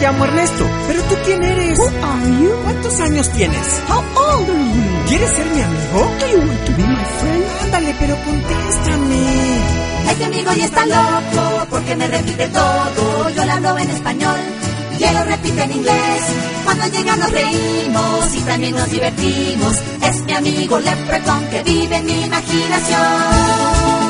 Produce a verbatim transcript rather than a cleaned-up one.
llamo Ernesto. ¿Pero tú quién eres? Who are you? ¿Cuántos años tienes? How old are you? ¿Quieres ser mi amigo? Do you want to be my friend? Ándale, pero contéstame. Este amigo ya está loco porque me repite todo. Yo le hablo en español y él lo repite en inglés. Cuando llega nos reímos y también nos divertimos. Es mi amigo Leprechaun que vive en mi imaginación.